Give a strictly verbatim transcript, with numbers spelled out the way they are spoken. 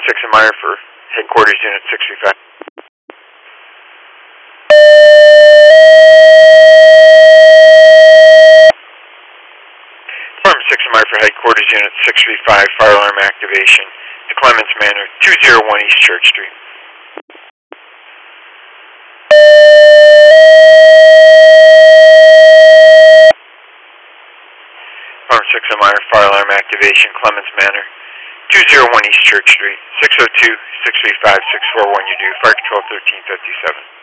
six and Meyer for headquarters unit six three five. Farm six and Meyer for headquarters unit six three five, fire alarm activation to Clements Manor, two oh one East Church Street. Farm six and Meyer, fire alarm activation, Clements Manor, two oh one East Church Street, six oh two, six three five, six four one, you do, fire control thirteen fifty-seven.